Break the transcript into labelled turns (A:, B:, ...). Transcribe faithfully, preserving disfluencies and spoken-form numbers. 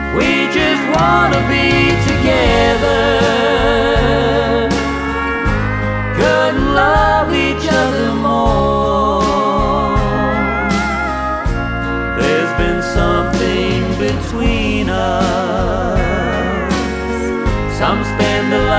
A: We just wanna be together, couldn't love each other more. There's been something between us. Some spend a